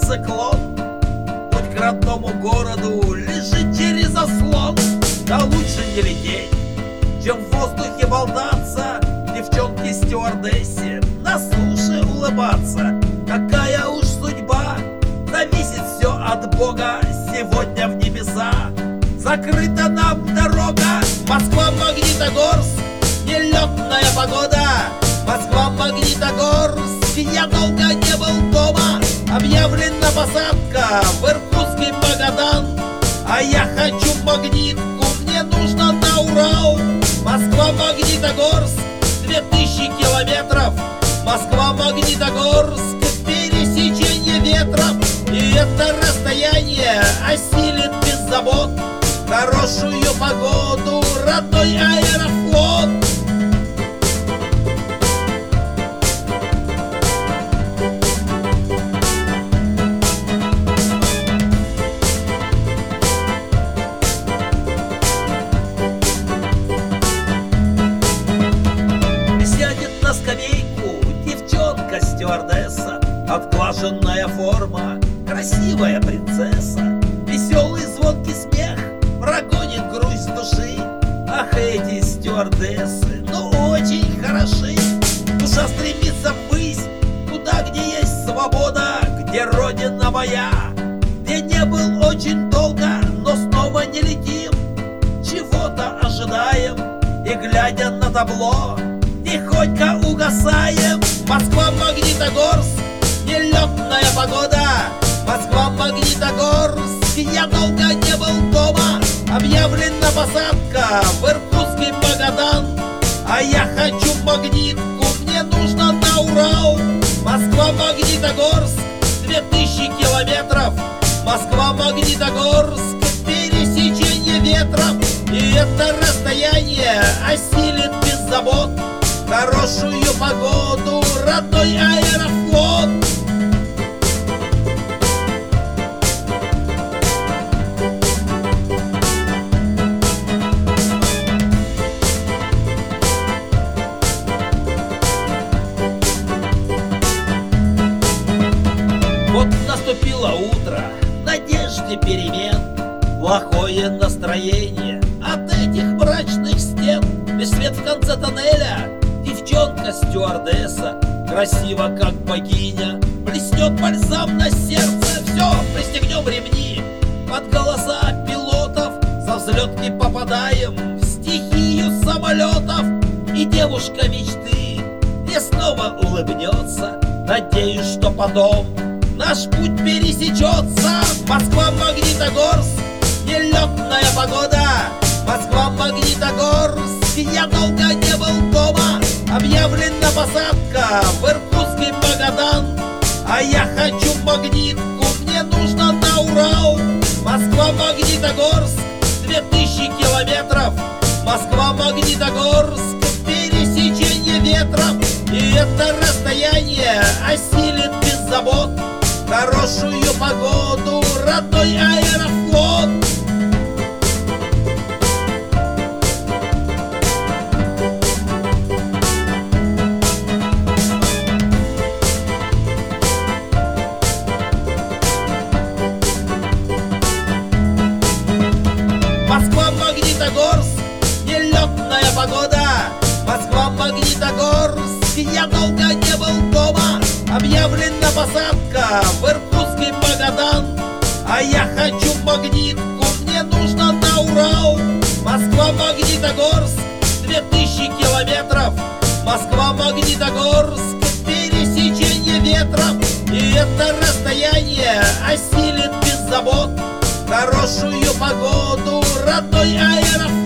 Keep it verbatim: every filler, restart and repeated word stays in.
циклон. Путь к родному городу лежит через заслон. Да лучше не лететь, чем в воздухе болтаться, девчонке стюардессе на суше улыбаться. Какая уж судьба, зависит все от Бога. Сегодня в небеса закрыта нам дорога. Москва-Магнитогорск, нелетная погода. Москва-Магнитогорск, я долго не был дома. Объявлена посадка в иркутский Магадан. А я хочу магнитку, мне нужно на Урал. Москва-Магнитогорск, две тысячи километров. Москва-Магнитогорск, пересечение ветров. И это расстояние осилит без забот хорошую погоду родной Аэрофлот. Сядет на скамейку девчонка-стюардесса, отглаженная форма, красивая принцесса. Веселый звонкий смех прогонит грусть с души. Ах, эти стюардессы, ну очень хороши. Душа стремится ввысь, туда, где есть свобода, где родина моя, где не был очень долго, но снова не летим. Чего-то ожидаем и, глядя на табло, тихонько угасаем. Москва-Магнитогорск, нелетная погода. Москва-Магнитогорск, я долго не был дома. Объявлена посадка в иркутский Магадан. А я хочу магнитку, мне нужно на Урал. Москва-Магнитогорск, две тысячи километров. Москва-Магнитогорск, пересечение ветров. И это расстояние осилит без забот хорошую погоду родной Аэрофлот. Вот наступило утро, надежде перемен. Плохое настроение от этих мрачных стен. Без свет в конце тоннеля девчонка-стюардесса, красиво как богиня, блеснет бальзам на сердце. Все, пристегнем ремни под голоса пилотов. Со взлетки попадаем в стихию самолетов. И девушка мечты мне снова улыбнется. Надеюсь, что потом наш путь пересечется. Москва-Магнитогорск, нелетная погода. Москва-Магнитогорск, я долго не был дома. Объявлена посадка в иркутский Магадан. А я хочу магнитку, мне нужно на Урал. Москва-Магнитогорск, две тысячи километров. Москва-Магнитогорск, пересечение ветров. И это расстояние осилит без забот хорошую погоду родной Аэрофлот. Москва-Магнитогорск, нелетная погода. Москва-Магнитогорск, я долго не был дома. Объявлена посадка в иркутский Магадан. А я хочу магнитку, мне нужно на Урал. Москва-Магнитогорск, две тысячи километров. Москва-Магнитогорск, пересечение ветров. И это расстояние осилит без забот хорошую погоду родной Аэрофлот.